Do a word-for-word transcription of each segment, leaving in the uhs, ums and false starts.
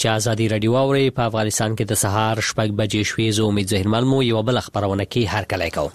چې ازادي رادیو اوري په افغانستان کې د سهار شپږ بجې شوې. زه امید زهرمل مو یو بل خبرونه کې هر کله کوم.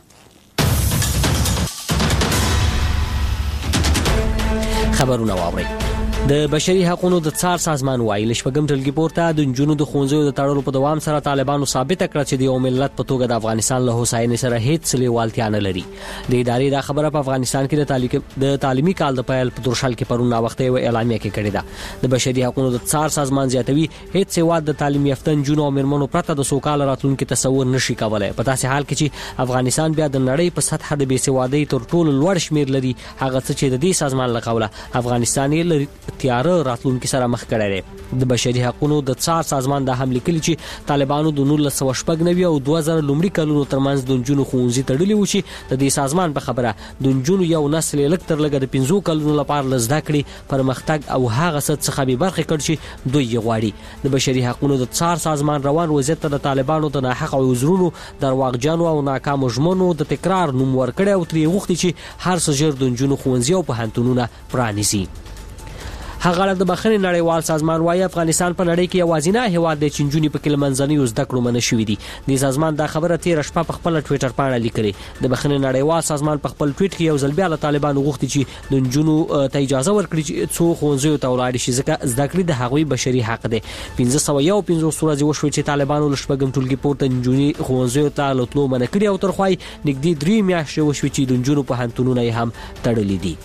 خبرونه واوري. د بشري حقوقو د څار سازمان وایي لشپږم ټولګي پورته د جنونو د خونځو د تړلو په دوام سره طالبانو ثابت کړ چې د یو ملت په توګه د افغانستان له هوساینې سره هیڅ لیوالتیا نه لري. د ادارې دا خبره په افغانستان کې د تعلیق د تعلیمي کال د پیل په درشل کې پرون وخت یو اعلامیه کې کړې ده. د بشري حقوقو د څار سازمان زیاتوي هیڅ هیواد د تعلیم یافته جنونو او مرمنو پرته د سوکاله راتلونکي تصور نشي کولای. په داسې حال کې چې افغانستان بیا د نړۍ په سطح د بیسوادۍ تر ټولو لوړ شمیر لري، هغه څه چې د دې سازمان له قوله افغانستان یې تیار راتلونکي سره مخ کړی دی. د بشري حقوقو د څار سازمان د حمله کلی چې طالبانو د نولس سوه شپږ نوي او دوه زره لومړي کلونو ترمنځ د جنونو خونځي تړلي و چې د دې سازمان په خبره د جنونو یو نسل لک تر لګ د پنځو کلونو لپاره لزده کړي پرمختګ او هغه څه څخه به برخه کړي چې دوی غواړي. د بشري حقوقو د څار سازمان روان وضعیت ته د طالبانو د ناحق او عذرونو درواغجنو او ناکام ژمنو د تکرار نوم ورکړي او ترې غوښتي چې هر څه ژر د جنونو خونځي او پوهنتونونه پرانیزي. هغه د بخښنې نړیوال سازمان وايي افغانستان په نړۍ کې یوازینی هیواد دی چې نجونې په کې منځنۍ زده کړو منع شوې دي. د سازمان دا خبره تیر شپه په خپل ټوئیټر باندې لیکلې. د بخښنې نړیوال سازمان په خپل ټوئیټ کې یو ځل بیا له طالبانو غوښتي چې د نجونو ته اجازه ورکړي چې څو ښوونځیو ته ولاړ شي ځکه زده کړې د هغوی بشري حق دی. پنځه سوه یو پنځوس ورځې وشوې چې طالبانو له شپږم ټولګي پورته نجونې ښوونځیو ته له تلو منع کړي او تر خوای نږدې درې میاشتې وشوې چې د نجونو پوهنتونونه یې هم تړلي دي.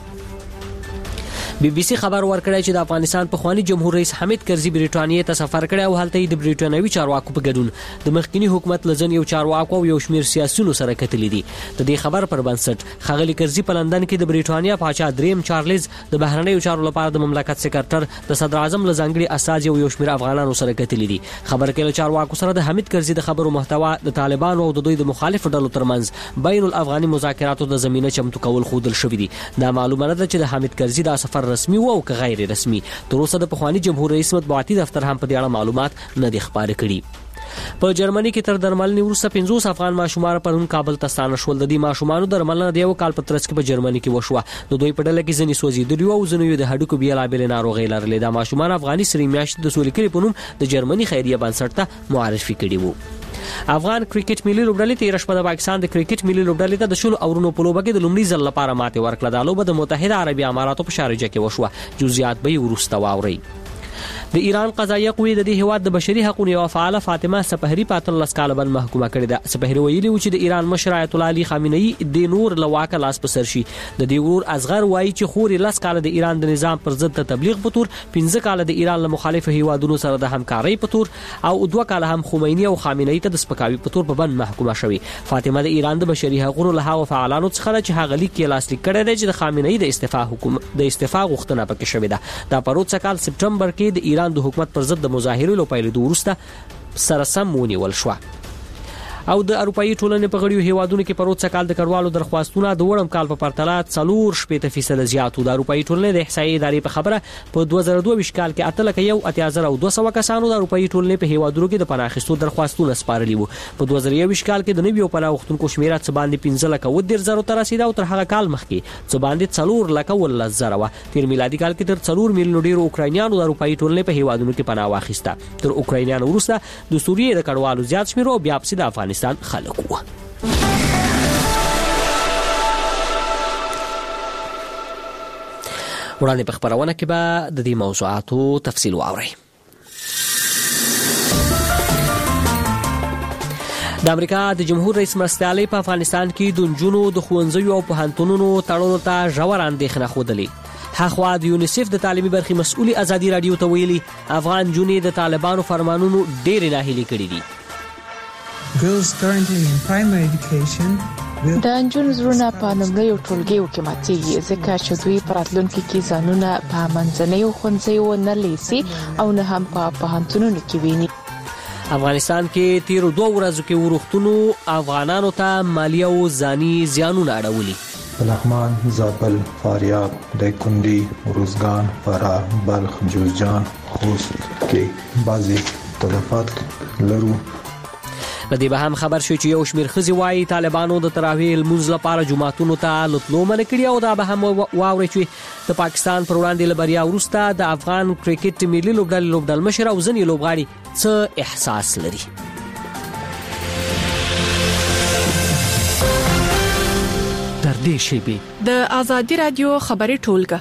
بي بي سي خبر ورکړی چې د افغانستان په خواني جمهور رئیس حامد کرزي بریټانیا ته سفر کړی او هلته د بریټانوي چارواکو په ګډون د مخکنی حکومت لزن یو چارواکو او یو شمیر سیاسيونو سره کتلې دي. د دې خبر پر بنسټ خغلی کرزي په لندن کې د بریټانیا پاچا دریم چارلز د بهرنیو چارو لپاره د مملکت سکرټر د صدر اعظم لزنګړي اساس یو شمیر افغانانو سره کتلې دي. خبر کې له چارواکو سره د حامد کرزي د خبرو محتوا د طالبانو او د دوی د مخالف ډلو ترمنځ بین الافغاني مذاکراتو د زمينه چمتو کول خودل شوې دي. دا معلومه ده چې د حامد کرزي د سفر رسمي او که غیر رسمي. تر اوسه د پخوانی جمهور رئیس مطبوعاتي دفتر هم په دې اړه معلومات نه دي خبرې کړي. په جرمني کې تر درملنې وروسته پنځوس افغان ماشومان پرون کابل ته ستانه شول. د دې ماشومانو درملنه د یو کال په ترڅ کې په جرمني کې وشوه. د دوی په ډله کې ځینې سوځېدلي او ځینې د هډوکو بیلابېلې ناروغۍ لرلې. دا ماشومان افغاني سرې میاشتې د سولې په نوم د جرمني خیریه بنسټ ته معرفي کړي وو. افغان کرکټ ملي لوبډلې تیر شپه د پاکستان د کرکټ ملي لوبډلې ته د شلو اورونو په لوبه کې د لومړي ځل لپاره ماته ورکړه. د لوبه د متحده عربي اماراتو په شارجه کې وشوه. جزئیات به وروسته واوري. د ایران قضایه قوې د دې هیواد د بشري حقوقو یو فعاله فاطمه سپهری په اتلس کال باندې محکومه کړې ده. سپهری ویلي و چې د ایران مشر آیت الله علي خامنه‌ای د نور لواکه لاس په سر شي. د دې ور اصغر وایي چې خوري لاس کال د ایران د نظام پر ضد تبلیغ په تور، پنځه کال د ایران له مخالف هیوادونو سره د همکارۍ په تور او دوه کال هم خمینی او خامنه‌ای ته د سپکاوي په تور په باندې محکومه شوې. فاطمه د ایران د بشري حقوقو له هغو فعالانو څخه چې هغه لیک کې لاس لیک کړی دی چې د خامنه‌ای د استعفا حکومت د استعفا غوښتنه پکې شوې ده. دا پروت کال سپټمبر کې د ایران د حکومت پر ضد د مظاهرو له پیل وروسته سره سم ونیول شو. او د اروپאי ټولنې په غړیو هیوادونو کې پروت کال د کډوالو درخواستونه د وړم کال په پرتله څلور شپږ فیصد زیات و. د اروپאי ټولنې د احصایې ادارې په خبره په دوه زره دوه ویشت کال کې اتلک یو اتیا زره او دوه سوه کسانو د اروپאי ټولنې په هیوادونو کې د پناه اخیستو درخواستونه سپارلي وو. په دوه زره یو ویشت کال کې د نویو پناه غوښتونکو شمېر څه باندې پنځه لک او ډیر زره تر رسیدا او تر هغه کال مخکې څه باندې څلور لک او لس زره و. تیر میلادي کال کې تر څلور میلیون ډیر اوکراینیانو د اروپאי ټولنې په هیوادونو کې پناه واخیسته. تر اوکراینیانو وروسته د سوریې د کډوالو زیات شمېر او بیا په افغانستان خلک وو. وړاندې په خبرونه کې به د دې موضوعاتو تفصیل واورئ. د امریکا د جمهور رئیس مرستیالۍ په افغانستان کې د نجونو د ښوونځیو او پوهنتونونو تړلو ته ژور اندېښنه ښودلې. هغه د یونیسف د تعلیمي برخې مسؤلي ازادي رادیو ته ویلي افغان نجونې د طالبانو فرمانونو ډېرې ناهیلې کړې دي. Girls currently in primary education د نجونو زړونه په لومړیو ټولګیو کې ماتېږي ځکه چې دوی په راتلونکي کې ځانونه په منځنیو ښوونځیو نه لیسي او نه هم په پوهنتونونو کې ویني. افغانستان کې تیر دوه ورځو کې ورښتونو افغانانو ته مالی او ځاني زیانونه اړولي. لغمان، زابل، فاریاب، دایکنډي، روزګان، فراه، بلخ، جوزجان، خوست کې بعضي تلفات لرو. په دې به هم خبر شو چې یو شمېر ښځې وایي طالبانو د تراویح لمونځ لپاره جوماتونو ته لتلو منع کړي او دا به هم واورئ چې د پاکستان پر وړاندې له بریا وروسته د افغان کرکټ ملي لوبډلې لوبډل مشر او ځینې لوبغاړي څه احساس لري. تر دې شیبې د آزادي رادیو خبري ټولګه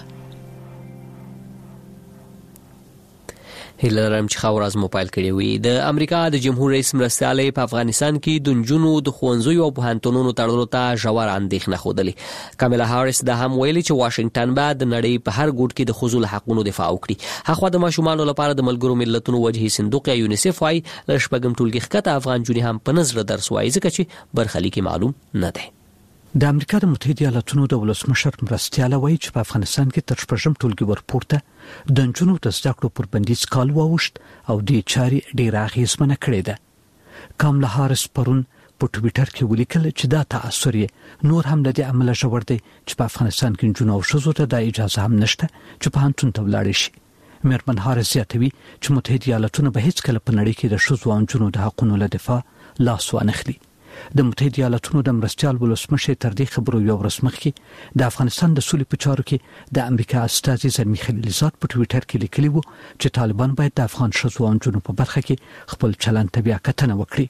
هیلرم چې خاورز موبایل کړی وي. د امریکا د جمهور رئیس مرستیالي په افغانستان کې د نجونو د ښوونځیو او پوهنتونونو تړلو ته ژور اندېښنه خوده. کاملا هاریس د هم ویلي چې واشنگټن به د نړۍ په هر ګوټ کې د ښځو حقوقو دفاع وکړي. هغه د ماشومانو لپاره د ملګرو ملتونو وجهي صندوق یا یونیسف وايي له شپږم ټولګي ښکته افغان جونې هم په نظر درس وایي ځکه چې برخلیک معلوم نه دی. د امریکا د متحده ایالاتونو د ولسمشر مرستیاله وایي چې په افغانستان کې تر شپږم ټولګي ورپورته د نجونو د زده کړو پر بندیز کال واوښت او د چاري ډیر اغیزمنه کړې ده. کاملا هاریس پرون په ټویټر کې ولیکل چې دا تاثر یې نور هم د دې عمل ژور دی چې په افغانستان کې نجونو او ښځو ته د اجازه هم نشته چې په هانتون ته ولاړ شي. میرمن هاریس زیاتوي چې متحده ایالاتونه به هیڅ کله په نړۍ کې د ښځو او نجونو د حقوقو له دفاع لاس وانخلي. د متحده ایالاتونو د مرستیال ولسمشر تر دې خبرو یو ورځ مخکې د افغانستان د سولې په چارو کې د امریکا استازي زلمی خلیلزاد په ټویټر کې لیکلي وو چې طالبان باید د افغان ښځو او نجونو په برخه کې خپل چلند ته بیا کتنه وکړي.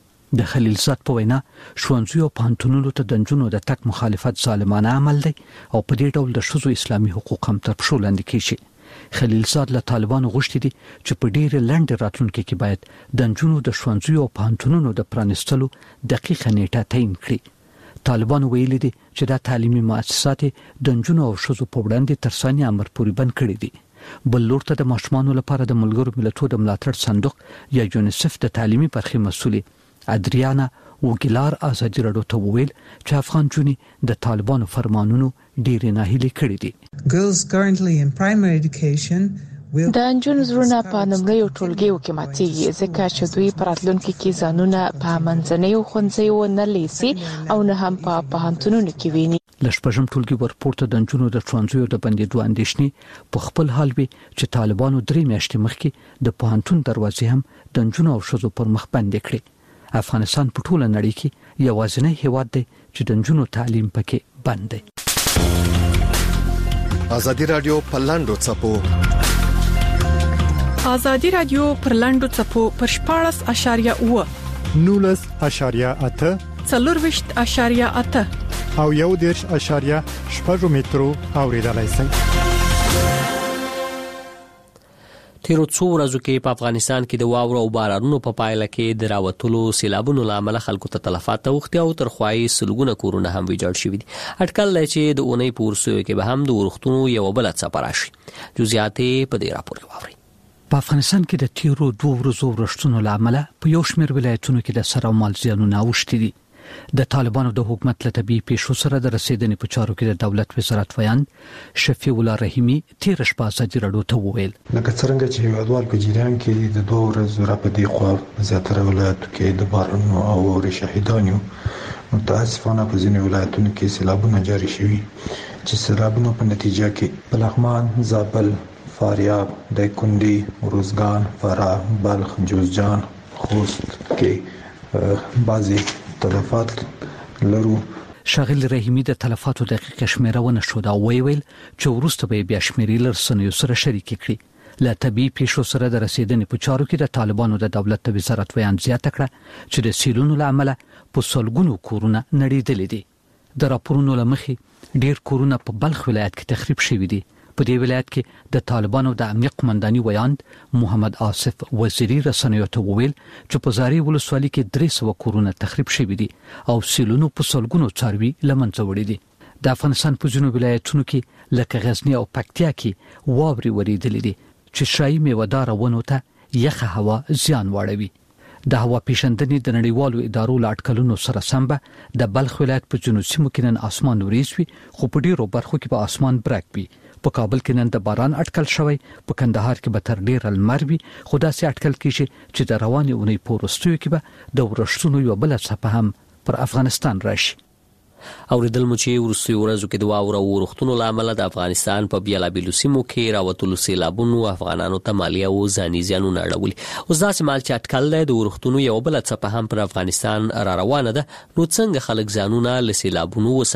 د خلیلزاد په وینا ښوونځیو او پوهنتونونو ته د نجونو د تګ مخالفت ظالمانه عمل دی او په دې ډول د ښځو اسلامي حقوق هم تر پښو لاندې کیږي. خلیلزاد له طالبانو غوښتي دي چې په ډېر لنډ راتلونکي کې باید د نجونو د ښوونځیو او پوهنتونونو د پرانیستلو دقیقه نیټه تعیین کړي. طالبانو ویلي دي چې دا تعلیمي مؤسسات د نجونو او ښځو په وړاندې تر ثانیه امر پورې بند کړي دي. بل لور ته د ماشومانو لپاره د ملګرو ملتونو د ملاتړ صندوق یا یونیسف د تعلیمي برخې مسؤلې ادریانا وګیلار ازادي راډیو ته وویل چې افغان جونې د طالبانو فرمانونو ډېرې ناهیلې کړې دي. Girls currently in primary education د نجونو زړونه په لومړیو ټولګیو کې ماتېږي ځکه چې دوی په راتلونکي کې ځانونه په منځنیو ښوونځیو نه لیسي او نه هم په پوهنتونونو کې ویني. له شپږم ټولګي ورپورته د نجونو د ښوونځیو د بندېدو اندېښنې په خپل حال وي چې طالبانو درې میاشتې مخکې د پوهنتون دروازې هم د نجونو او ښځو پر مخ بندې کړې. افغانستان په ټوله نړۍ کې یوازینی هیواد دی چې د نجونو تعلیم پکې بند دی. آزادي رادیو پلاندو چپو آزادي رادیو پرلندو چپو پر شپاړس اشاریه اوه نولس اشاریه اته څلورویشت اشاریه اته او یو دېرش اشاریه شپږ مترو اوریدلای شئ. تیرو څو ورځو کې په افغانستان کې د واورو او بارانونو په پایله کې د راوتلو سیلابونو لامل خلکو ته تلفات اوختي او ترخوایي سلګونه کورونه هم ویجاړ شوي دي. اټکل دی چې د اونۍ په ورسیو کې به هم د ورښتونو یو بل څه راشي. جزئیات په دې راپور کې واورئ. په افغانستان کې د تیرو دوه ورځو ورښتونو لامل په یو شمېر ولایتونو کې د سر او مال زیانونه اوښتي دي. د طالبانو د حکومت له طبيعي پیښو سره د رسیدنې په چارو کې د دولت وزارت ویاند شفیع الله رحیمی تیر شپه ازادي راډیو ته وویل لکه څنګه چې هیوادوال په جریان کې د دوه ورځو را په دی خو زیاتره ولایتو کې د بارانونو او اورې شهیدانو متاسفانه په ځینې ولایتونو کې سیلابونه جاري شوي چې سیلابونو په نتیجه کې بلخمان، زابل، فاریاب، دایکنډي، روزګان، فراه، بلخ، جوزجان، خوست کې بعضي تلفات لرو. شاغل رحیمی د تلفاتو دقیقه شمیرونه شو دا ویل چې ورسته به بیا شمیرې لرسنیو سره شریک کړي. له طبيعي پیښو سره د رسیدنې په چارو کې د طالبانو د دولت وزارت ویان زیاته کړه چې د سیلونو لامل په سلګونو کورونه نړیدلې دي. د راپورونو لمخې ډیر کورونه په بلخ ولایت کې تخریب شوي دي. په دې ولایت کې د طالبانو د امنیت قومنداني ویاند محمد آصف وزیری رسنیو ته وویل چې په زاري ولسوالۍ کې درې سوه کورونه تخریب شوي دي او سیلونو په سلګونو څاروي لمنځه وړي دي. د افغانستان په ځینو ولایتونو کې لکه غزنی او پکتیا کې واورې وریدلې دي چې شایي میوه‌دار ونو ته یخه هوا زیان واړوي. د هوا پیژندنې د نړیوالو ادارو لاټکلونو سره سم به د بلخ ولایت په جنوب سیمو کې نن اسمان وریځ وي خو په ډیرو برخو کې به اسمان برګ وي. په کابل کې نن د باران اټکل شوی، په کندهار کې به تر ډیر لمر وي خو داسې اټکل کیږي چې د روانې اونۍ په وروستیو کې به د ورښتونو یو بل څپه هم پر افغانستان راشي. اوریدل مو چې ورسوي ورځو کې د واورو او ورښتونو لامل د افغانستان په بیلابیلو سیمو کې راوتلو سیلابونو افغانانو ته مالی او ځاني زیانونه اړولي. اوس داسې مال چې اټکل دی د ورښتونو یو بل څپه هم پر افغانستان را روانه ده، نو څنګه خلک ځانونه له سیلابونو وساتي؟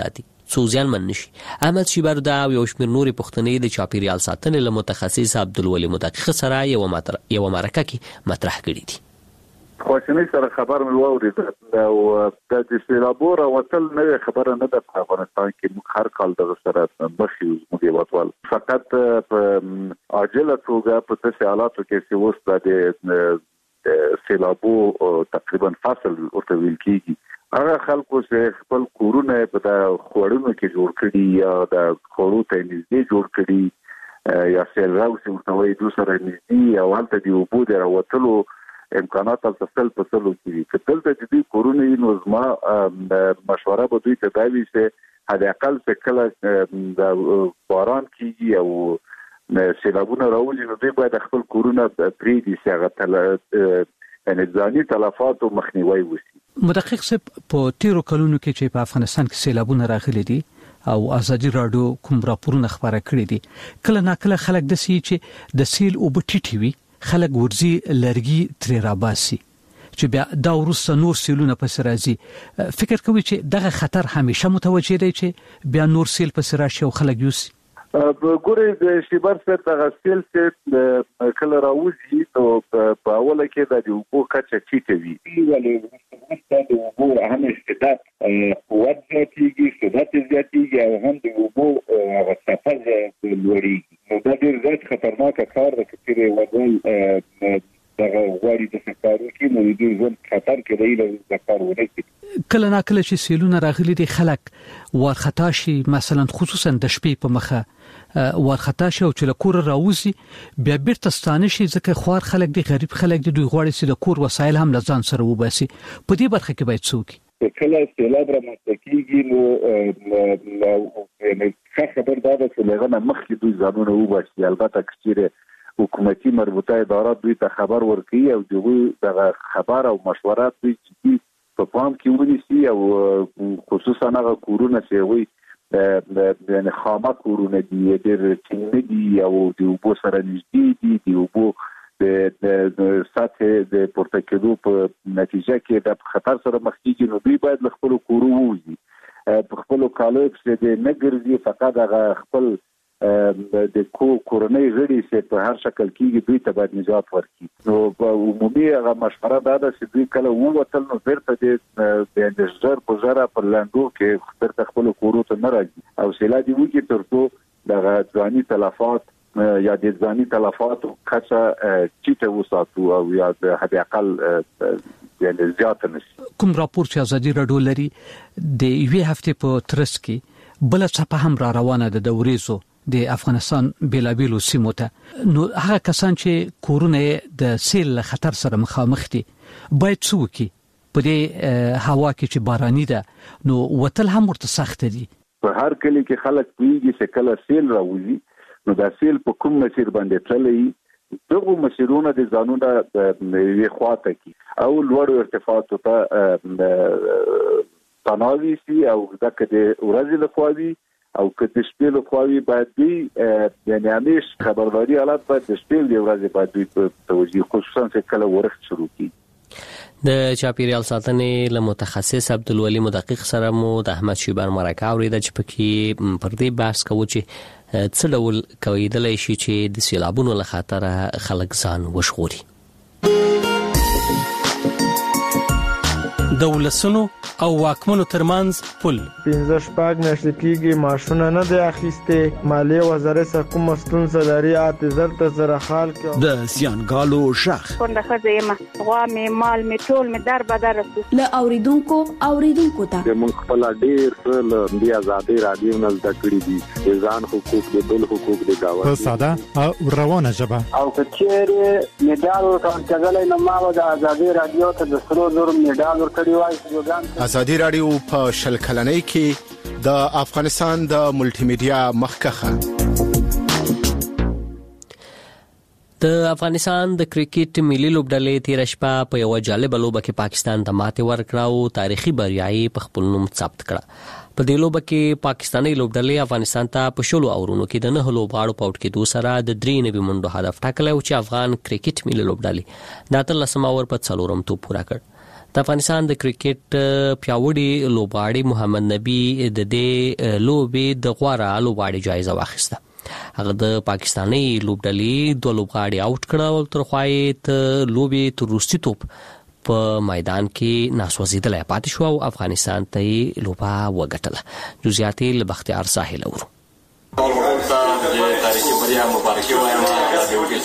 څو ځانمن نشي. احمد شیبردا او یو شمېر نورې پوښتنې د چاپیریال ساتنې له متخصص عبدالولي مدقق سره یو یو مرکه کې مطرح کړي دي. خواشنۍ سره خبر مې واورېد او د سیلابو راوتل نوې خبره نه ده په افغانستان کې. موږ هر کال دغه سره مخ یو موږ هیوادوال فقط په عاجله توګه په داسې حالاتو کې چې اوس د سیلابو تقریبا فصل ورته ویل کېږي، هغه خلکو چې خپل کورونه په د خوړونو کې جوړ کړي یا د خوړو ته نږدې جوړ کړي یا سیل راوسي ورته وایي دوی سره نږدې او هلته د اوبو د راوتلو امکانات هلته سل په سلو کې وي. که دلته چې دوی کورونه وي نو زما مشوره به دوی ته دا وي چې حد اقل چې کله د باران کېږي او سیلابونه راولي نو دوی باید خپل کورونه پرېږدي چې هغه یعنې ځاني تلفاتو مخنیوی وشي. مدقق صاحب په تیرو کلونو کې چې په افغانستان کې سیلابونه راغلي دي او ازادي راډیو کوم راپورونه خبره کړي دي، کله ناکله خلک داسې چې د سیل اوبه ټیټې وي خلک ورځي لرګي ترې راباسي چې بیا دا وروسته نور سیلونه پسې راځي. فکر کوي چې دغه خطر همیشه متوجه دی چې بیا نور سیل پسې راشي او خلک یوسي؟ ګورې د شیبر صاحب دغه سیل چې کله راوځي نو په اوله کې د اوبو کچه ټیټه وي، ولې وروسته د اوبو هم شدت قوت زیاتېږي، شدت زیاتېږي او هم د اوبو هغه څپه لوړېږي. نو دا ډېر زیات خطرناکه کار ده. که چېرې یوازې دغه غواړي داسې کار وکړي نو د دوی ژوند خطر کې دی له کار ونه کړي. کله ناکله چې سیلونه راغلي دي خلک وارخطا شي، مثلا خصوصا د شپې په مخه وارخطا شي او چې له کوره راوځي بیا بیرته ستانه شي، ځکه خوار خلک دي، غریب خلک دي، دوی غواړي چې د کور وسایل هم له ځان سره وباسي. په دې برخه کې باید څه وکړي؟ کله سیلاب رامنځته کېږي نو ښه خبر دا ده چې له هغه نه مخکې دوی ځانونه وباسي. البته که چېرې حکومتي مربوطه ادارات دوی ته خبر ورکوي او دوی دغه خبر او مشورات دوی چې په پام کې ونیسي او خصوصا هغه کورونه چې هغوی یعنې خامه کورونه دي، ډېر ټینګ دي او د اوبو سره نږدې دي، د اوبو د سطحې د پورته کېدو په نتیجه کې د خطر سره مخ کېږي، نو دوی باید له خپلو کورو ووځي، په خپلو کالیو پسې دې نه ګرځي، فقط هغه خپل د کورنۍ غړي چې په هر شکل کېږي دوی ته باید نجات ورکړي. نو په عمومي هغه مشوره دا ده چې دوی کله ووتل نو بیرته د ژر په ژره په لنډو کې بیرته خپلو کورو ته نه راځي او سیلا دې وکړي تر څو دغه ځاني تلفات یا د ځاني تلفاتو کچه ټیټه وساتو او یا د حد اقل یعنې زیاته نشي. کوم راپور چې ازادي راډیو لري د یوې هفتې په ترڅ کې بله څپه هم را روانه ده د وریځو د افغانستان بیلابیلو سیمو ته، نو هغه کسان چې کورونه د سیل له خطر سره مخامخ دي باید څه وکړي؟ په دې هوا کې چې باراني ده نو وتل هم ورته سخت دي. په هر کلی کې خلک پوهېږي چې کله سیل راوځي نو دا سیل په کوم مسیر باندې تللی، دغه مسیرونه د ځانونه یوې خواته کړي او لوړو ارتفاعاتو ته پناه ویسي او ځکه د ورځې لخوا وي او که د شپې لخوا وي باید دوی یعنې همیش خبرداري حالت باید د شپې د ورځې باید دوی په توجه خصوصا چې کله ورښت شروع کړي. د چاپیریال ساتنې له متخصص عبدالولي مدقق سره مو د احمد شیبر مرکه اورېده چې پکې پر دې بحث کوو چې څه ډول کېدلی شي چې د سیلابونو له خطره خلک ځان وژغوري. د ولسونو او واکمنو ترمنځ پل پنځه شپږ میاشتې کېږي معاشونه نه دی اخیستې، مالیې وزارت څخه کومه ستونزه لري اته زر ته زره خال کې د سیانګالو شخ څنګه ښځه یم غوا مې مال مې ټول مې در بدر رسو له اوریدونکو اوریدونکو ته موږ خپل ډېر څه له دې ازادي راډیو نه زده کړي دي، د ځان حقوق د بل حقوق د گاونډي په ساده او روانه ژبه او که چیرې میډال ورکړل نو ما د ازادي راډیو ته د سرو زر میډال ورکړی وای. ازادي راډیو په شل کلنۍ کې د افغانستان د ملټي میډیا مخکخه. د افغانستان د کرکټ ملي لوبډلې تیر شپه په یو جالب لوبه کې پاکستان ته ماته ورکړه او تاریخي بریايي په خپل نوم ثبت کړه. په دې لوبه کې پاکستاني لوبډلې افغانستان ته په شلو اورونو کې د نه لوبغاړو په وټ کې دوه سره د درې نوي منډو هدف ټاکلی او چې افغان کرکټ ملي لوبډلې د اتلسم اور په څلورم توپ پوره کړ. د افغانستان د کرکټ پیاوړي لوبغاړي محمد نبی د دې لوبې د غوړه لوبغاړي جایزه واخیسته. هغه د پاکستاني لوبډلې دوه لوبغاړي اوټ کړل تر خوای ته لوبې تر وروستي توپ په میدان کې ناسوځیدلې پاتې شو او افغانستان ته لوبه وګټله. جزئیات له بختیار ساحل اورو. تاریخي بریا مبارکي وایم د وګړي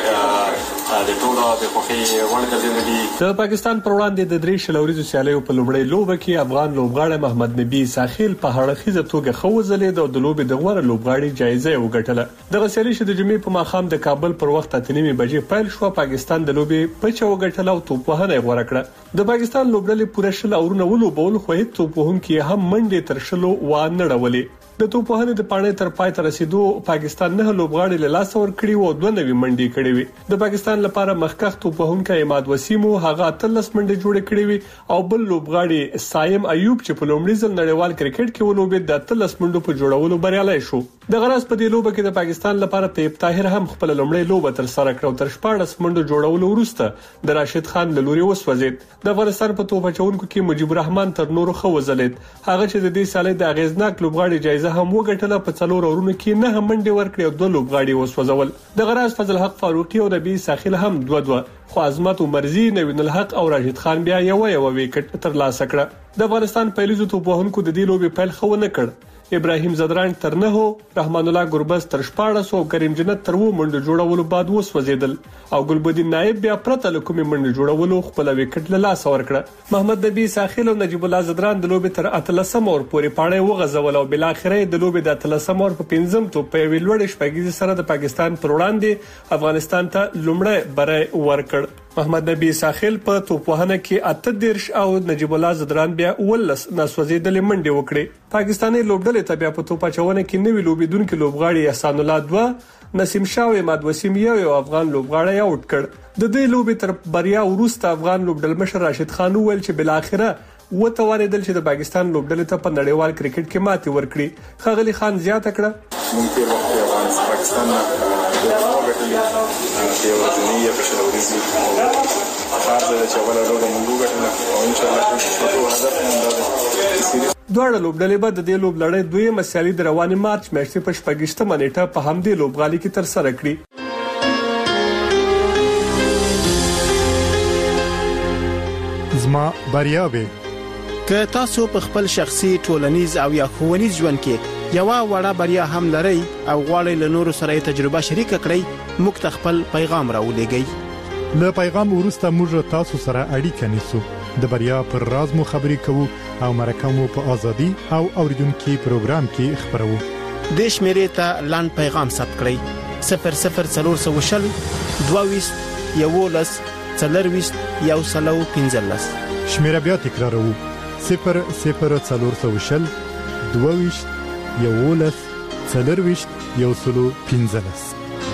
چې د ټولو د خوښي وړ ګرځېدلي. د پاکستان پر وړاندې د درې شلوريزو سیالیو په لومړۍ لوبه کې افغان لوبغاړی محمد نبی ساحل په هړخیزه توګه خوځلې د لوبې د غوړه لوبغاړي جایزه وګټله. د غسیلی چې د جمعې په ماښام د کابل پر وخت اته نیمه بجې پیل شو. پاکستان د لوبې په چا وګټله او توپ وهنه غوړه کړه. د پاکستان لوبډلې پوره شل اورونه ولوبول خو هیڅ توپ وهونکي هم منډې تر شلو و نه ډولې. د توپ وهنې د پاڼې تر پای ته رسیدو پاکستان نه لوبغاړي له لاس ور کړی او دوه نوي منډي کړې وي. د پاکستان لپاره مخکخ توپ وهونکی اماد وسیم هغه اتلس منډي جوړ کړې وي او بل لوبغاړي سایم ایوب چې په لومړي ځل نړیوال کرکټ کې ولوبېد د اتلس منډو په جوړولو بریالي شو. د غرض په دې لوبه کې د پاکستان لپاره طیب طاهر هم خپل لومړی لوبه تر سره کړو. تر شپاړس منډو جوړولو وروسته د راشد خان له لوري وسوځید. د افغانستان په توپ اچونکو کې مجيب الرحمن تر نورو خو وزلید. هغه چې د دې سالې د اغیزناک لوبغاړي جایزه هم وګټله. په څلور اورونو کې نه هم منډي ورکړي او دوه لوبغاړي وسوځول. د غراز فضل حق فاروقي او نبی ساحل هم دوه دوه خو عظمت عمرزي نوین الحق او راشد خان بیا یو یو وکټ تر لاسه کړه. د افغانستان پیلوزو توپ وهونکو د دې لوبې پیل خو نه کړ. ابراهیم زدران تر نه رحمان الله ګربز تر شپاړس او کریم جنت تر و منډه جوړولو بعد وسوځیدل او ګلبدین نائب بیا پرته لکومې منډه جوړولو خپل وکټ له لاس ورکړه. محمد نبی ساحل او نجیب الله زدران د لوبې تر اتلسم اور پورې پاړې وغځول او بل اخر د لوبې د اتلسم اور په پنځم توپ په ویلوړ شپږیز سره د پاکستان پر وړاندې افغانستان ته لومړی بری ورکړ. محمد نبی ساحل په توپ وهنه کې اته دیرش او نجیب الله زدران بیا ولس ناسوځیدلې منډه وکړي. پاکستاني لوبډلې ته بیا په توپ اچونه کې نوې لوبیدونکو لوبغاړي احسان الله دوه نسیم شاه اماد وسیم یو افغان لوبغاړی اوټ کړ. د دې لوبې تر بریا وروسته افغان لوبډل مشر راشد خان ویل چې بل اخره وته واردل چې د پاکستان لوبډلې ته په نړیوال کرکټ کې ماتې ورکړي. خغلی خان زیاته کړه ممکن وخت پاکستان نه یو دنیا په شلوريزي خاص د چاوله لوګو موږ غټنه او ان شاء الله چې هدف مونږ ده. دوه لوبډلې به د دې لوب لړۍ دوی مسالې د رواني مارچ میاشتې په شپږشتمه نیټه په همدې لوبغالي کې تر سره کړي. زما بریاوي که تاسو په خپل شخصي ټولنیز او یا ښوونیز ژوند کې یو وړه بریا هم لرئ او غواړئ له نورو سره تجربه شریک کړئ موږ ته خپل پیغام راولېږئ. له پیغام وروسته موږ تاسو سره اړیکه نیسو. د بریا پر راز مو خبرې کوو او مرکه مو په ازادي او اوریدونکو پروګرام کې خبرو. د شمیرې ته لاند پیغام ثبت کړئ صفر صفر څلور سوه شل دوه ویشت یولس څلرویشت یو سلو پنځلس. شمیره بیا تکراروو صفر صفر څلور سوه شل دوه ویشت یولس څلرویشت یو سلو پنځلس.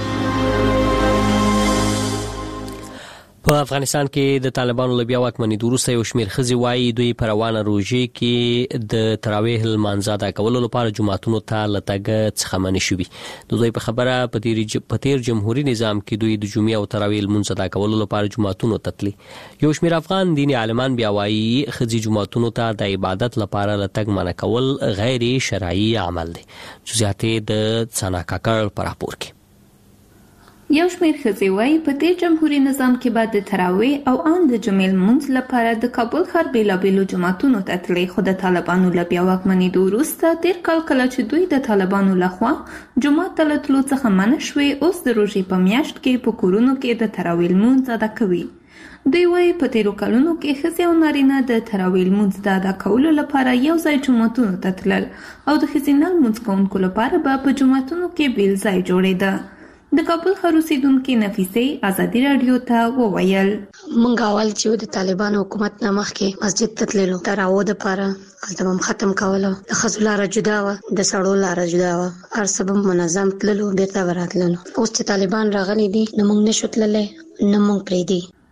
په افغانستان کې د طالبانو له بیا واکمنۍ وروسته یو شمېر ښځې وایي دوی په روانه روژې کې د تراویح لمانځه ادا کولو لپاره جوماتونو ته له تګ څخه منع شوي. د دوی په خبره په تیر جمهوري نظام کې دوی د جمعې او تراویح لمونځ ادا کولو لپاره جوماتونو ته تللي. یو شمېر افغان دیني عالمان بیا وایي ښځې جوماتونو ته د عبادت لپاره له تګ منع کول غیر شرعي عمل دی. جزئیات د ثنا کاکړ په راپور کې. یو شمېر ښځې وایي په تیر جمهوري نظام کې به د تراویح او ان د جمعې لمونځ لپاره د کابل ښار بېلابېلو جوماتونو ته تللې، خو د طالبانو له بیا واکمنېدو وروسته تیر کال کله چې دوی د طالبانو لخوا جومات ته له تلو څخه منع شوې، اوس د روژې په میاشت کې په کورونو کې د تراویح لمونځ ادا کوي. دوی وایي په تیرو کلونو کې ښځې او نارینه د تراویح لمونځ د ادا کولو لپاره یو ځای جوماتونو ته تلل او د ښځینه لمونځ کوونکو لپاره به په جوماتونو کې بیل ځای جوړېده. د کابل ښار اوسیدونکې نفیسې ازادي راډیو ته وویل مونږ اول چې د طالبانو حکومت نه مخکې مسجد ته تللو تراویح دپاره هلته به م ختم کوله، د ښځو لاره جدا وه، د سړو لاره جدا وه، هر څه به منظم تللو، بېرته به راتللو. اوس چې طالبان راغلي دي نو موږ نشو تللی، نه موږ پرېږدي.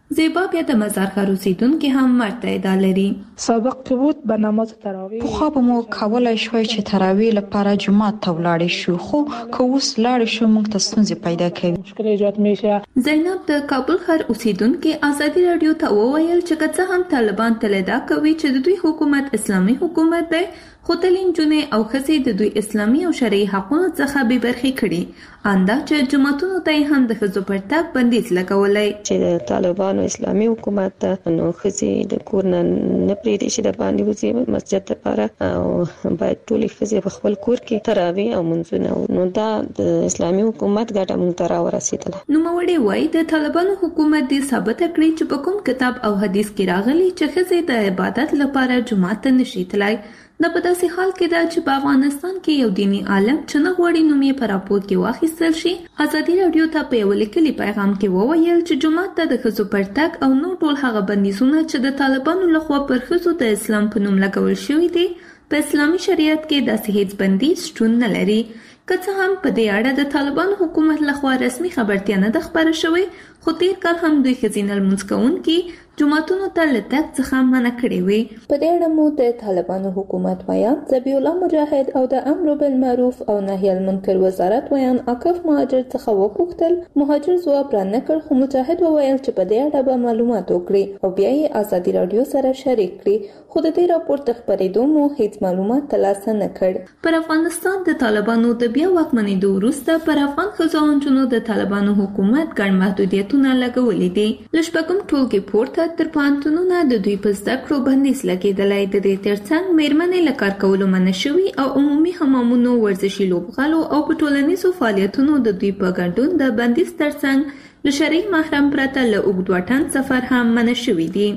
زیبا بیا د مزار ښار اوسیدونکي هم مرته ادعا لري. سابق که بود به نماز تراویح پخوا به مو کولای شوی چې تراویح لپاره جمعه ته ولاړ شو، خو که اوس لاړ شو موږ ته ستونزې پیدا کوي. مشکل ایجاد میشه. زینب د کابل ښار اوسیدونکي ازادي رادیو ته وویل چې که څه هم طالبان تل ادعا کوي چې د دوی حکومت اسلامي حکومت دی، خو تل نجونې او ښځې د دوی اسلامي او شرعي حقونو څخه بې برخې کړي. انده چې جوماتونو ته هم د ښځو پر تګ بندیز لګولی چې د طالبانو اسلامي حکومت ته نو ښځې د کور نه نه پرېږدي چې د باندې وځي مسجد لپاره، او باید ټولې ښځې په خپل کور کې تراویح او منځونه، نو دا د اسلامي حکومت ګټه موږ ته راورسېدله. نوموړې وایي د طالبانو حکومت دې ثابته کړي چې په کوم کتاب او حدیث کې راغلي چې ښځې د عبادت لپاره جومات ته نشي تلای. دا په داسې حال کې ده چې په افغانستان کې یو دیني عالم چې نه غواړي نوم یې په راپور کې واخیستل شي، ازادي رادیو ته په یو لیکلي پیغام کې وویل چې جومات ته د ښځو پر تګ او نور ټول هغه بندیزونه چې د طالبانو لخوا پر ښځو د اسلام په نوم لګول شوي دي، په اسلامي شریعت کې داسې هیڅ بندیز شتون نه لري. که څه هم په دې اړه د طالبانو حکومت لخوا رسمي خبرتیا نه ده خپره شوې، خو تیر کال هم دوی ښځینه لمونځ کوونکي جوماتونو ته له تګ څخه منع کړې وې. په دې اړه مو د طالبانو حکومت ویان ذبیح الله مجاهد او د امر بالمعروف او نهي المنکر وزارت ویان عاکف مهاجر څخه وپوښتل. مهاجر ځواب را نه کړ، خو مجاهد وویل چې په دې اړه به معلومات وکړي او بیا یې ازادي رادیو سره شریک کړي، خو د دې راپور د خپرېدو مو هیڅ معلومات ترلاسه نه کړ. پر افغانستان د طالبانو د بیا واکمنېدو وروسته پر افغان ښځو او نجونو د طالبانو حکومت ګڼ محدودیتونه لګولي دي. له شپږم ټولګي پورته تر پوهنتونونه د دوی په زده کړو بندیز لګېدلی. د دې ترڅنګ میرمنې له کار کولو منع شوي او عمومي حمامونو، ورزشي لوبغالو او په ټولنیزو فعالیتونو د دوی په ګډون د بندیز ترڅنګ له شرعي محرم پرته له اوږد واټن سفر هم منع شوي دي.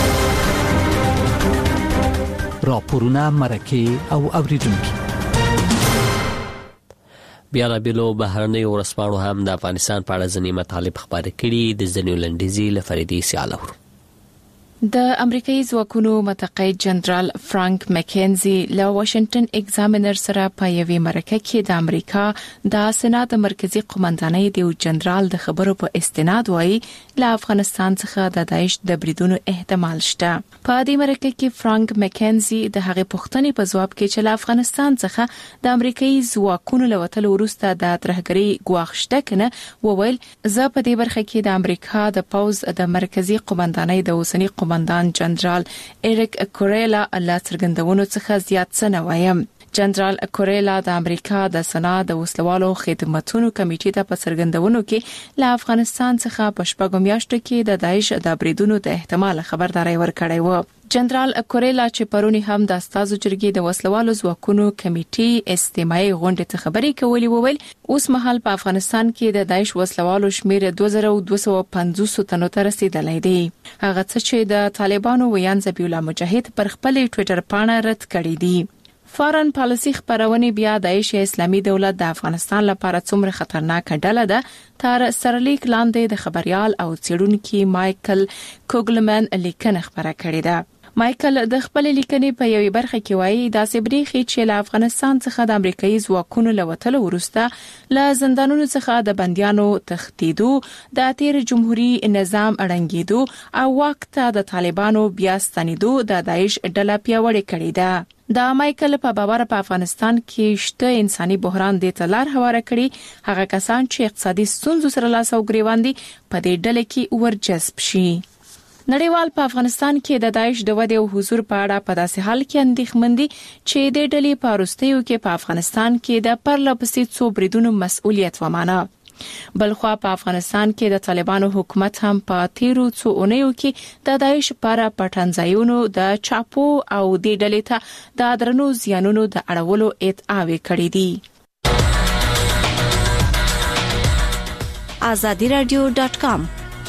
راپورونه، مرکې او اوریدونکي. بیا را بیلو بهرنۍ ورسپاڼو هم د افغانستان په اړه ځینې مطالب خپاره کړي. د ځینې لنډیزي له فریدي سیاله ورو. د امریکایي ځواکونو متقاعد جنرال فرانک مکینزي له واشنگټن ایگزامینر سره په یوې مرکه کې د امریکا د سېنات مرکزی قومندانۍ د جنرال د خبرو په استناد وایي له افغانستان څخه د داعش د بریدونو احتمال شته. په دې مرکه کې فرانک مکینزي د هغې پوښتنې په ځواب کې چې له افغانستان څخه د امریکایي ځواکونو له وتلو وروسته د ترهګرۍ ګواښ شته کنه وویل زه په دې برخه کې د امریکا د پوز د مرکزی قومندانۍ د اوسنی قومندان جنرال ایریک کوریلا له څرګندونو څخه زیات څه نه وایم. جنرال کوریلا د امریکا د سنا د وسلوالو خدماتو کمیټې ته په څرګندونو کې له افغانستان څخه په شپږم میاشت کې د داعش د بریدونو د احتمال خبرداري ورکړې و. جنرال کوریلا چې پرونی هم د استازو جرګې د وسلوالو ځواکونو کمیټې استماعي غونډې ته خبرې کولې وویل اوس مهال په افغانستان کې د داعش وسلوالو شمیر دوه زره دوه سوه پنځوس تنو ته رسیدلی دی. هغه څه چې د طالبانو ویان ذبیح الله مجاهد پر خپل ټوئیټر پاڼه رد کړی دی. فارن پالیسی خبرونه بیا د داعش اسلامي دولت د افغانستان لپاره څومره خطرناک ډله ده تر سرلیک لاندې د خبريال او څېړونکي مایکل کوګلمن لیکنه خبره کړې ده. مایکل د خپل لیکنې په یوې برخه کې وایي دا سبريخي چې له افغانستان څخه د امریکایي ځواکونو لوتلو وروسته له زندانونو څخه د بنديانو تښتیدو، د تیر جمهوریت نظام اړنګېدو او وخت د طالبانو بیا ستنېدو د داعش ډله پیاوړې کړې ده. دا مایکل په باور په افغانستان کې شته انساني بحران د تلار هواره کړي هغه کسان چې اقتصادي ستونزو سره لاس او ګریوان دي په دې ډله کې ورجذب شي. نړیوال په افغانستان کې د داعش د ودې او حضور په اړه په داسې حال کې اندېښمن دي چې د ډلې په وروستیو کې په افغانستان کې د پرلپسې څو بریدونو مسؤلیت ومانه. بلخوا په افغانستان کې د طالبانو حکومت هم په تیرو څو اونیو کې د داعش لپاره پټنځایونو د چاپو او د ډلې ته د درنو زیانونو د اړولو ادعاوې کړې دي. azadi radio dot com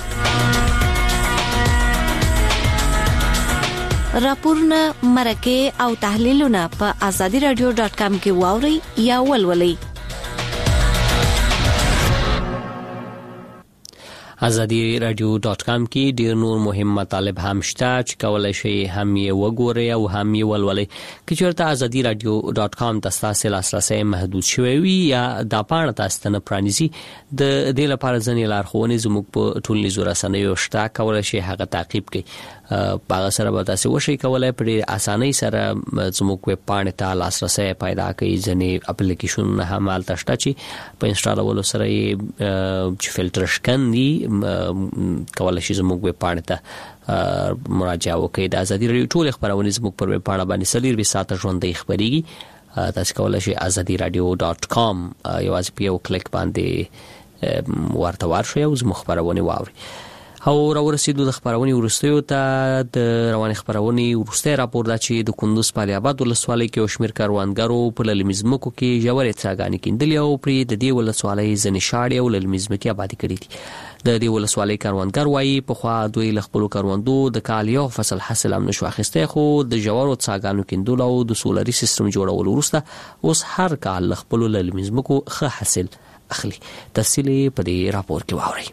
راپورونه، مرکې او تحلیلونه په azadi radio dot com کې واورئ یا ولولئ. ازادي رادیو ډاټ کام کې ډیر نور مهم مطالب هم شته چې کولای شئ هم یې وګورئ او هم یې ولولئ. که چېرته ازادي رادیو ډاټ کام تاسو لاسرسي محدود شوی وي یا د پاڼه تاسو نه پرانیزي د دې لپاره ځنې لارښوونې زموږ په ټولنیزو رسنیو شته، کولای شئ هغه تعقیب کړئ. په هغه سره به تاسو وشئ کولای په اسانۍ سره زموږ ویب پاڼې ته لاسرسي پیدا کړئ. ځنې اپلیکیشنونه هم هلته شته چې په انسټالولو سره یې چې فلټر شکندي کولای شي زموږ ویب پاڼې ته مراجعه وکړئ. د ازادي رادیو ټول خبرونه زموږ پر ویب پاڼه باندې څلور ساعته ژوندۍ خبرېږي. تاسو کولای شئ ازادي رادیو ډاټ کام یوازې په یو کلیک باندې ورته ورشئ او زموږ خبرونه واورئ. او راورسېدو د خبرونې ورستیو ته د رواني خبرونې ورسته راپور دا چې د کندوز په علي آباد ولسوالۍ کې او شمیر کاروانګرو په للمیزمکو کې ژورې څاګانې کیندلې او پرې د دې ولسوالۍ ځنې شاړې او للمیزمکې آبادي کړې دي. د دې ولسوالۍ کاروانګر وایي په خوا دوی له خپلو کروندو د کال یو فصل حاصل هم نشو اخیستی، خو د ژورو څاګانو کیندلو او د سولري سیستم جوړولو وروسته اوس هر کال له خپلو للمیزمکو ښه حاصل اخلي. تفصیل په دې راپور کې واورئ.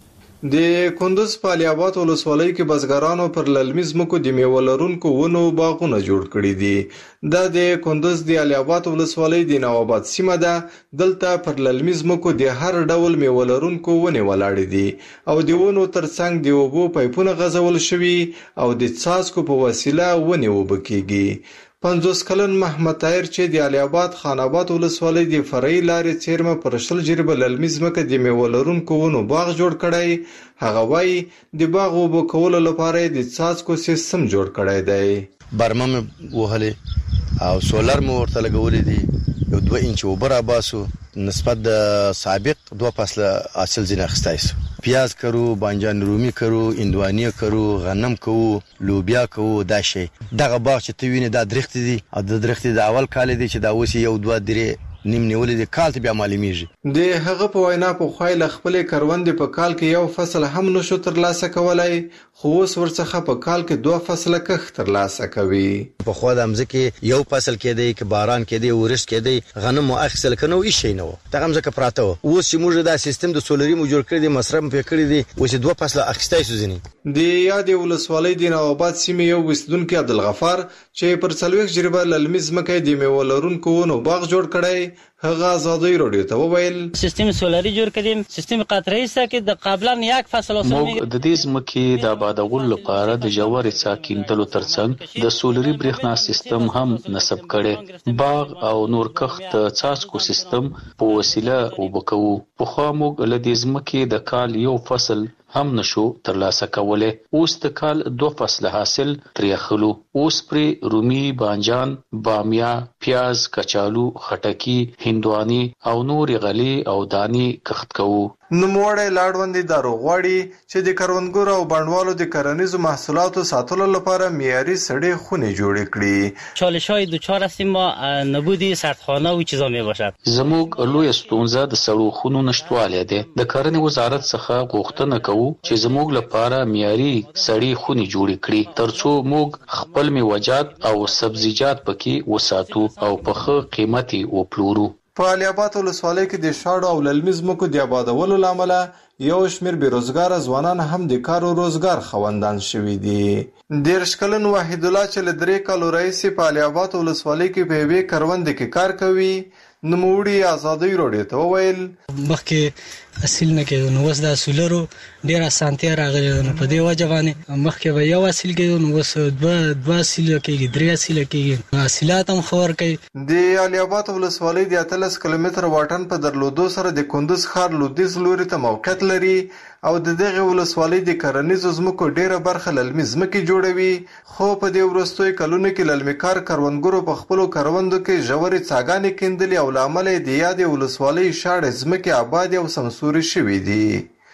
د کندوز په علي آباد ولسوالۍ کې بزګرانو پر للمي ځمکو د میوه لرونکو ونو باغونه جوړ کړي دي. دا د کندوز د علي آباد ولسوالۍ د نوآباد سیمه ده. دلته پر للمي ځمکو د هر ډول میوه لرونکو ونې ولاړې دي او د ونو ترڅنګ د اوبو پایپونه غځول شوي او د څاڅکو په وسیله ونې اوبه کیږي. پنځوس کلن محمد طاهر چې د علي آباد خان آباد ولسوالۍ د فرعي لارې څیرمه پر شل جریبه للمي ځمکه د میوه لرونکو ونو باغ جوړ کړی. هغه وایي د باغ اوبه کولو لپاره د څاڅکو سیستم جوړ کړی دی. برمه مې وهلې او سولر مې ورته لګولې دي. یو دوه انچ اوبه راباسو نسبت د سابق دوه فصله حاصل ځینې اخیستی سو. پیاز کرو، بانجان رومي کرو، اندواني کرو، غنم کوو، لوبیا کوو. دا شی دغه باغ چې ته وینې دا درختې دي او د درختې د اول کال دي چې دا اوس یو دوه درې نیم نیولې دي، کال ته بیا معلومیږي. د هغه په وینا په خوای له خپلې کروندې په کال کې یو فصل هم نشو ترلاسه کولای، خو اوس ورڅخه په کال کې دوه فصله کښت ترلاسه کوي. په خوا د مځکې یو فصل کېدی که باران کېدی ورښت کېدی غنم مو اخیستل که نه و هېڅ شی نه و، دغه مځکه پراته وه. اوس چې موږ دا سیستم د سولري مو جوړ کړی دی، مصرف مو پرې کړی دی، اوس یې دوه فصله اخیستی سو. ځینې د یادې ولسوالۍ د نوآباد سیمې یو اوسېدونکي عبدالغفار چې پر څلوېښت جریبه للمي ځمکه یې د میوه لرونکو ونو باغ جوړ کړی، هغه ازادي رادیو ته وویل سیستم سولري جوړ کړم، سیستم قطره‌ای سکه د قبلا یک فصل اوسه موږ د دې ځمکې د آبادولو لپاره د جوړې څا کیندلو ترڅنګ د سولري برېښنا سیستم هم نصب کړي. باغ او نور کښت څاڅکو سیستم په وسیله وبکو. په خوا موږ له دې ځمکې د کال یو فصل هم نشو ترلاسه کوله. اوس د کال دو فصل حاصل ترې اخلو. اوس پرې رومي، بانجان، بامیا، پیاز، کچالو، خټکی، هندواني او نور غلي او دانی کښت کوو. نوموړی لاړوندي دارو غواړي چې د کروندګرو او بڼوالو د کرنیزو محصولاتو ساتلو لپاره معیاري سړې خونې جوړې کړي. چالش‌های دوچار هستیم ما نبودی سردخانه و چیزا میباشد. زموږ لوی ستونزه د سړو خونو نشټوالی دی. د کرنې وزارت څخه غوښتنه کوو چې زموږ لپاره معیاري سړې خونې جوړې کړي ترڅو موږ خپل میوه‌جات او سبزیجات پکې وساتو او په ښه قیمت یې وپلورو. په علي آباد ولسوالۍ کې د شاړو او للمي ځمکو د آبادولو له امله یو شمېر بېروزګاره ځوانان هم د کار او روزګار خاوندان شوي دي. دېرش کلن وحید الله چې له درې کالو راهیسې په علي آباد ولسوالۍ کې په یوې کرونده کې کار کوي، نوموړي ازادي رادیو ته وویل مخکې حاصل نه کېدو، نو اوس د سولرو ډېره اسانتیا راغلې ده. نو په دې وجه باندې مخکې به یو حاصل کېدو، نو اوس دوه دوه حاصله کېږي، درې حاصله کېږي، حاصلات هم ښه ورکوي. د علي آباد ولسوالۍ د اتلس کیلومتره واټن په درلودو سره د کندوز ښار لویدیځ لوري ته موقعیت لري او د دغې ولسوالۍ د کرنیزو ځمکو ډېره برخه للمي ځمکې جوړوي. خو په دې وروستیو کلونو کې للمي کار کروندګرو په خپلو کروندو کې ژورې څاګانې کیندلې او له امله یې د یادې ولسوالۍ شاړې ځمکې آبادې او سمسورې شوي دي.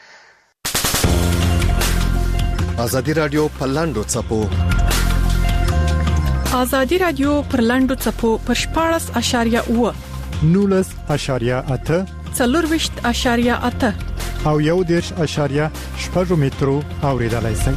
ازادي رادیو پر لاندو څپو ازادي رادیو پر لاندو څپو پر شپاړس اشاریه اوه نولس اشاریه اته څلورویشت اشاریه اته او یو دېرش اشاریه شپږ مترو اوریدلای شئ.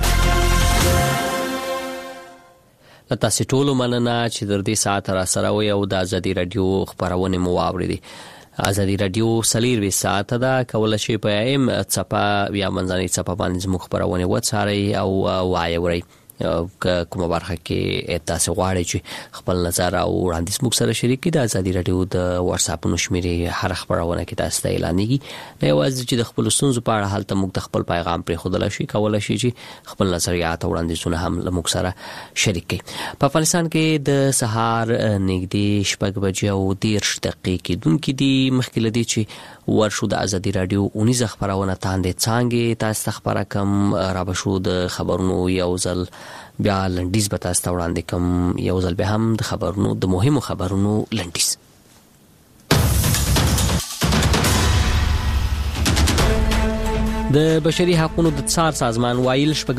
تاسو ټول مننه چې در دې ساعت را سره وي او د ازادي رادیو خبرونه مو واوریدي. ازادي رادیو سلیر ساعت دا کول شي په ایم صفه یا منځنۍ صفه باندې زموږ خبرونه وڅاري او وایوري کومه برخه کې تاسو غواړئ چې خپل نظر او وړاندیز موږ سره شریک کړئ د ازادي رادیو د واتس اپ نشمیرې هر خبرونه کې تاسو ته اعلانېږي نه یوازې چې د خپل ستونزو په اړه حالت موږ د خپل پیغام پر خودل شي کولای شي چې خپل نظریات او وړاندیزونه هم موږ سره شریک کړئ په افغانستان کې د سهار نږدې شپږ بجې او دېرش دقیقې دونکې دي مخکې لدی چې ورشو د ازادي رادیو اونیزه خبرونه تاندې څنګه تاسو خبره کم را بشو د خبرونو یو ځل بیا لنډیز به تاسو وړاندې کوم یو ځل به هم د خبرونو د مهمو خبرونو لنډیز د بشري حقوقو د څار سازمان وایل